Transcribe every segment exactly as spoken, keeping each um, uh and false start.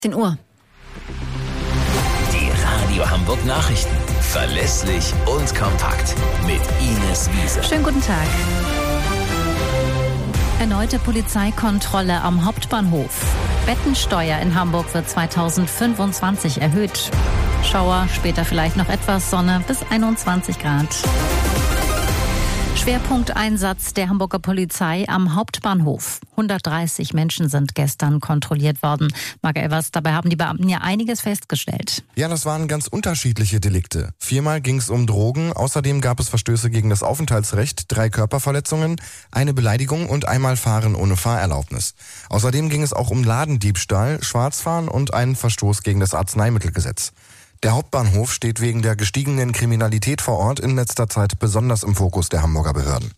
zehn Uhr. Die Radio Hamburg Nachrichten. Verlässlich und kompakt. Mit Ines Wiese. Schönen guten Tag. Erneute Polizeikontrolle am Hauptbahnhof. Bettensteuer in Hamburg wird zweitausendfünfundzwanzig erhöht. Schauer, später vielleicht noch etwas Sonne bis einundzwanzig Grad. Schwerpunkteinsatz der Hamburger Polizei am Hauptbahnhof. hundertdreißig Menschen sind gestern kontrolliert worden. Marc Elvers, dabei haben die Beamten ja einiges festgestellt. Ja, das waren ganz unterschiedliche Delikte. Viermal ging es um Drogen, außerdem gab es Verstöße gegen das Aufenthaltsrecht, drei Körperverletzungen, eine Beleidigung und einmal Fahren ohne Fahrerlaubnis. Außerdem ging es auch um Ladendiebstahl, Schwarzfahren und einen Verstoß gegen das Arzneimittelgesetz. Der Hauptbahnhof steht wegen der gestiegenen Kriminalität vor Ort in letzter Zeit besonders im Fokus der Hamburger Behörden.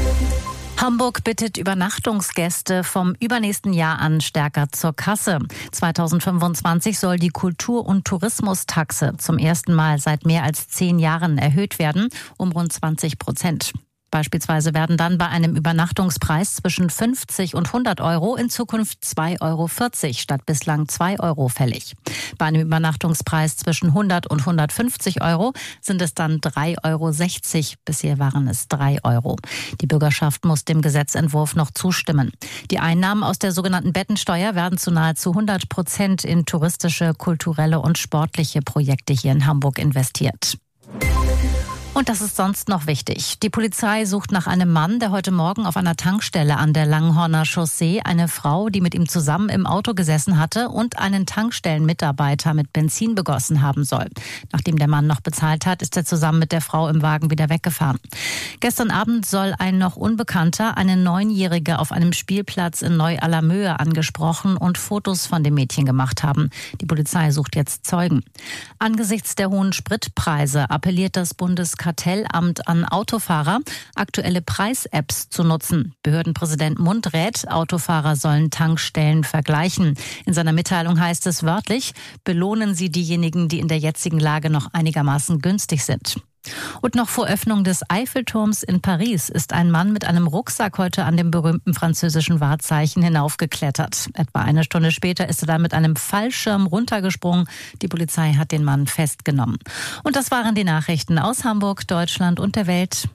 Hamburg bittet Übernachtungsgäste vom übernächsten Jahr an stärker zur Kasse. zweitausendfünfundzwanzig soll die Kultur- und Tourismustaxe zum ersten Mal seit mehr als zehn Jahren erhöht werden, um rund zwanzig Prozent. Beispielsweise werden dann bei einem Übernachtungspreis zwischen fünfzig und hundert Euro in Zukunft zwei Euro vierzig statt bislang zwei Euro fällig. Bei einem Übernachtungspreis zwischen hundert und hundertfünfzig Euro sind es dann drei Euro sechzig. Bisher waren es drei Euro. Die Bürgerschaft muss dem Gesetzentwurf noch zustimmen. Die Einnahmen aus der sogenannten Bettensteuer werden zu nahezu hundert Prozent in touristische, kulturelle und sportliche Projekte hier in Hamburg investiert. Und das ist sonst noch wichtig. Die Polizei sucht nach einem Mann, der heute Morgen auf einer Tankstelle an der Langhorner Chaussee eine Frau, die mit ihm zusammen im Auto gesessen hatte, und einen Tankstellenmitarbeiter mit Benzin begossen haben soll. Nachdem der Mann noch bezahlt hat, ist er zusammen mit der Frau im Wagen wieder weggefahren. Gestern Abend soll ein noch Unbekannter eine Neunjährige auf einem Spielplatz in Neu-Allermöhe angesprochen und Fotos von dem Mädchen gemacht haben. Die Polizei sucht jetzt Zeugen. Angesichts der hohen Spritpreise appelliert das Bundeskartellamt an Autofahrer, aktuelle Preis-Apps zu nutzen. Behördenpräsident Mund rät, Autofahrer sollen Tankstellen vergleichen. In seiner Mitteilung heißt es wörtlich: Belohnen Sie diejenigen, die in der jetzigen Lage noch einigermaßen günstig sind. Und noch vor Öffnung des Eiffelturms in Paris ist ein Mann mit einem Rucksack heute an dem berühmten französischen Wahrzeichen hinaufgeklettert. Etwa eine Stunde später ist er dann mit einem Fallschirm runtergesprungen. Die Polizei hat den Mann festgenommen. Und das waren die Nachrichten aus Hamburg, Deutschland und der Welt.